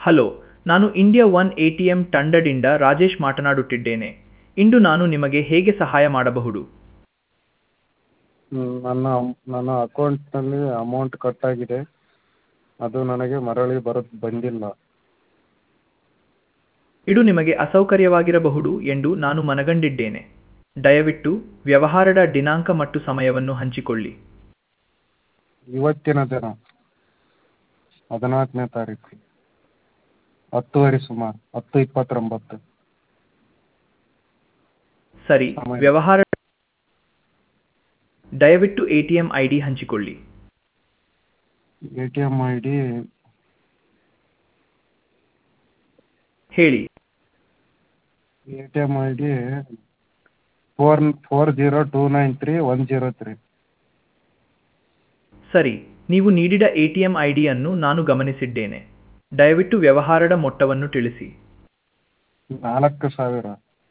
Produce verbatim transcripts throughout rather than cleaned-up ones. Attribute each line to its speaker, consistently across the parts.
Speaker 1: Hello, ನಾನು India one A T M ತಂಡದಿಂದ ರಾಜೇಶ್ ಮಾತನಾಡುತ್ತಿದ್ದೇನೆ. ಇಂದು ನಾನು ನಿಮಗೆ ಹೇಗೆ ಸಹಾಯ ಮಾಡಬಹುದು?
Speaker 2: ಹ್ಮ್, ನನ್ನ ನನ್ನ ಅಕೌಂಟ್ನಲ್ಲಿ ಅಮೌಂಟ್ ಕಟ್ ಆಗಿದೆ, ಅದು ನನಗೆ ಮರಳಿ ಬರ ಬಂದಿಲ್ಲ.
Speaker 1: ಇದು ನಿಮಗೆ ಅಸೌಕರ್ಯವಾಗಿರಬಹುದು ಎಂದು ನಾನು ಮನಗಂಡಿದ್ದೇನೆ. ದಯವಿಟ್ಟು ವ್ಯವಹಾರದ ದಿನಾಂಕ ಮತ್ತು ಸಮಯವನ್ನು ಹಂಚಿಕೊಳ್ಳಿ.
Speaker 2: ಇವತ್ತಿನ ದಿನ ಹದಿನಾಲ್ಕನೇ ತಾರೀಕು ಹತ್ತುವರೆ ಸುಮಾರು ಹತ್ತು ಇಪ್ಪತ್ತೊಂಬತ್ತು.
Speaker 1: ಸರಿ,
Speaker 2: ಸಮಯ
Speaker 1: ವ್ಯವಹಾರ ದಯವಿಟ್ಟು A T M I D ಹಂಚಿಕೊಳ್ಳಿ.
Speaker 2: A T M I D
Speaker 1: ಹೇಳಿ.
Speaker 2: A T M I D four four zero two nine three one zero three.
Speaker 1: ಸರಿ, ನೀವು ನೀಡಿದ ಎ ಟಿ ಎಂ ಐ ಡಿಯನ್ನು ನಾನು ಗಮನಿಸಿದ್ದೇನೆ. ದಯವಿಟ್ಟು ವ್ಯವಹಾರದ ಮೊತ್ತವನ್ನು ತಿಳಿಸಿ.
Speaker 2: ನಾಲ್ಕು ಸಾವಿರ.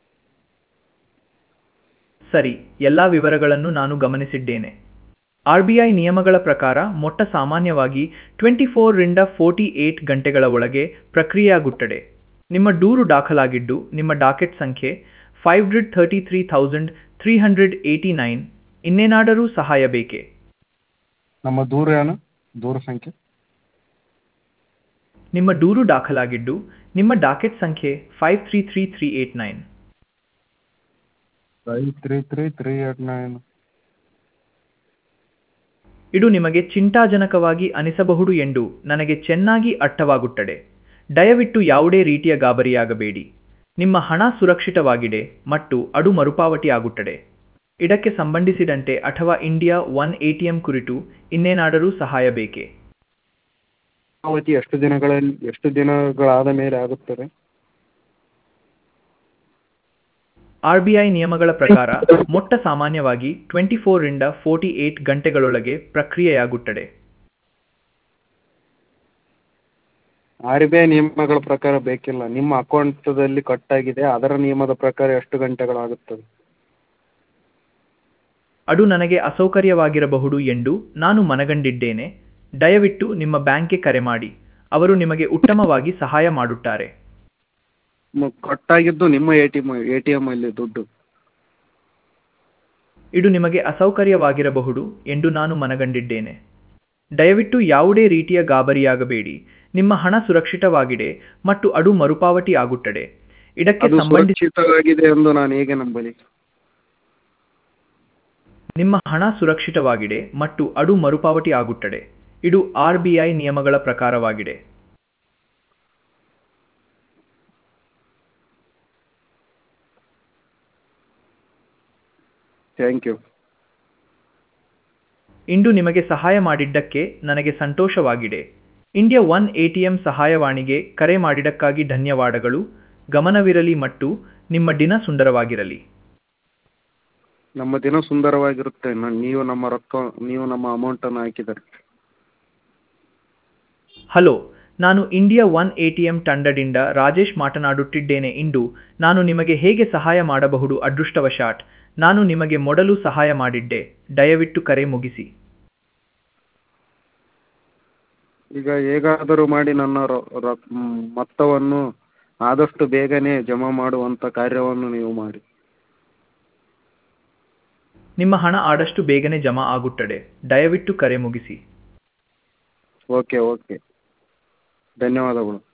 Speaker 1: ಸರಿ, ಎಲ್ಲ ವಿವರಗಳನ್ನು ನಾನು ಗಮನಿಸಿದ್ದೇನೆ. ಆರ್ ಬಿ ಐ ನಿಯಮಗಳ ಪ್ರಕಾರ ಮೊತ್ತ ಸಾಮಾನ್ಯವಾಗಿ ಟ್ವೆಂಟಿ ಫೋರ್ ರಿಂದ ಫೋರ್ಟಿ ಏಟ್ ಗಂಟೆಗಳ ಒಳಗೆ ಪ್ರಕ್ರಿಯೆಯಾಗುತ್ತದೆ. ನಿಮ್ಮ ದೂರು ದಾಖಲಾಗಿದ್ದು ನಿಮ್ಮ ಡಾಕೆಟ್ ಸಂಖ್ಯೆ five hundred thirty three thousand three hundred eighty nine. ಇನ್ನೇನಾದರೂ ಸಹಾಯ ಬೇಕೇ?
Speaker 2: ನಮ್ಮ ದೂರ ಏನು ದೂರ ಸಂಖ್ಯೆ
Speaker 1: ನಿಮ್ಮ ದೂರು ದಾಖಲಾಗಿದ್ದು ನಿಮ್ಮ ಡಾಕೆಟ್ ಸಂಖ್ಯೆ five three three three eight nine.
Speaker 2: Five three three three eight nine.
Speaker 1: ಇದು ನಿಮಗೆ ಚಿಂತಾಜನಕವಾಗಿ ಅನಿಸಬಹುದು ಎಂದು ನನಗೆ ಚೆನ್ನಾಗಿ ಅರ್ಥವಾಗುತ್ತದೆ. ದಯವಿಟ್ಟು ಯಾವುದೇ ರೀತಿಯ ಗಾಬರಿಯಾಗಬೇಡಿ. ನಿಮ್ಮ ಹಣ ಸುರಕ್ಷಿತವಾಗಿದೆ ಮತ್ತು ಅದು ಮರುಪಾವತಿಯಾಗುತ್ತದೆ. ಇದಕ್ಕೆ ಸಂಬಂಧಿಸಿದಂತೆ ಅಥವಾ India one A T M ಕುರಿತು ಇನ್ನೇನಾದರೂ ಸಹಾಯ ಬೇಕೇ?
Speaker 2: ಅವಧಿ ಎಷ್ಟು ದಿನಗಳಲ್ಲಿ ಎಷ್ಟು ದಿನಗಳಾದ ಮೇಲೆ ಆಗುತ್ತದೆ?
Speaker 1: ಆರ್ ಬಿ ಐ ನಿಯಮಗಳ ಪ್ರಕಾರ ಮೊತ್ತ ಸಾಮಾನ್ಯವಾಗಿ ಟ್ವೆಂಟಿ ಫೋರ್ ರಿಂದ ಫೋರ್ಟಿ ಏಟ್ ಗಂಟೆಗಳೊಳಗೆ ಪ್ರಕ್ರಿಯೆಯಾಗುತ್ತದೆ.
Speaker 2: ಆರ್ ಬಿ ಐ ನಿಯಮಗಳ ಪ್ರಕಾರ ಬೇಕಿಲ್ಲ. ನಿಮ್ಮ ಅಕೌಂಟದಲ್ಲಿ ಕಟ್ ಆಗಿದೆ, ಅದರ ನಿಯಮದ ಪ್ರಕಾರ ಎಷ್ಟು ಗಂಟೆಗಳಾಗುತ್ತದೆ?
Speaker 1: ಅದು ನನಗೆ ಅಸೌಕರ್ಯವಾಗಿರಬಹುದು ಎಂದು ನಾನು ಮನಗಂಡಿದ್ದೇನೆ. ದಯವಿಟ್ಟು ನಿಮ್ಮ ಬ್ಯಾಂಕ್ಗೆ ಕರೆ ಮಾಡಿ, ಅವರು ನಿಮಗೆ ಉತ್ತಮವಾಗಿ ಸಹಾಯ ಮಾಡುತ್ತಾರೆ.
Speaker 2: ಕಟ್ ಆಗಿದ್ದು ನಿಮ್ಮ A T M A T M ಅಲ್ಲಿ ದುಡ್ಡು.
Speaker 1: ಇದು ನಿಮಗೆ ಅಸೌಕರ್ಯವಾಗಿರಬಹುದು ಎಂದು ನಾನು ಮನಗಂಡಿದ್ದೇನೆ. ದಯವಿಟ್ಟು ಯಾವುದೇ ರೀತಿಯ ಗಾಬರಿಯಾಗಬೇಡಿ. ನಿಮ್ಮ ಹಣ ಸುರಕ್ಷಿತವಾಗಿದೆ ಮತ್ತು ಅದು ಮರುಪಾವತಿ ಆಗುತ್ತದೆ. ಇದಕ್ಕೆ
Speaker 2: ಅದು
Speaker 1: ಸಂಬಂಧಿಸಿ
Speaker 2: ಸುರಕ್ಷಿತವಾಗಿದೆ ಎಂದು ನಾನು ಹೇಗೆ ನಂಬಲಿ?
Speaker 1: ನಿಮ್ಮ ಹಣ ಸುರಕ್ಷಿತವಾಗಿದೆ ಮತ್ತು ಅದು ಮರುಪಾವತಿ ಆಗುತ್ತದೆ. ಇದು ಆರ್ ಬಿ ಐ ನಿಯಮಗಳ ಪ್ರಕಾರವಾಗಿದೆ.
Speaker 2: Thank you.
Speaker 1: ಇಂದು ನಿಮಗೆ ಸಹಾಯ ಮಾಡಿದ್ದಕ್ಕೆ ನನಗೆ ಸಂತೋಷವಾಗಿದೆ. India one A T M ಸಹಾಯವಾಣಿಗೆ ಕರೆ ಮಾಡಿದ್ದಕ್ಕಾಗಿ ಧನ್ಯವಾದಗಳು. ಗಮನವಿರಲಿ ಮತ್ತು ನಿಮ್ಮ ದಿನ ಸುಂದರವಾಗಿರಲಿ.
Speaker 2: ನಮ್ಮ ದಿನ ಸುಂದರವಾಗಿರುತ್ತೆ. ನ- ನೀವು ನಮ್ಮ ರೊಕ್ಕ ನೀವು ನಮ್ಮ ಅಮೌಂಟನ್ನು ಹಾಕಿದರೆ.
Speaker 1: ಹಲೋ, ನಾನು India one A T M ತಂಡದಿಂದ ರಾಜೇಶ್ ಮಾತನಾಡುತ್ತಿದ್ದೇನೆ. ಇಂದು ನಾನು ನಿಮಗೆ ಹೇಗೆ ಸಹಾಯ ಮಾಡಬಹುದು? ಅದೃಷ್ಟವಶಾತ್ ನಾನು ನಿಮಗೆ ಮೊದಲು ಸಹಾಯ ಮಾಡಿದ್ದೆ. ದಯವಿಟ್ಟು ಕರೆ ಮುಗಿಸಿ.
Speaker 2: ಈಗ ಹೇಗಾದರೂ ಮಾಡಿ ನನ್ನ ರೊ- ರೊ- ಮ್, ಮೊತ್ತವನ್ನು ಆದಷ್ಟು ಬೇಗನೆ ಜಮಾ ಮಾಡುವಂಥ ಕಾರ್ಯವನ್ನು ನೀವು ಮಾಡಿ.
Speaker 1: ನಿಮ್ಮ ಹಣ ಆದಷ್ಟು ಬೇಗನೆ ಜಮಾ ಆಗುತ್ತದೆ. ದಯವಿಟ್ಟು ಕರೆ ಮುಗಿಸಿ.
Speaker 2: ಓಕೆ ಓಕೆ ಧನ್ಯವಾದಗಳು.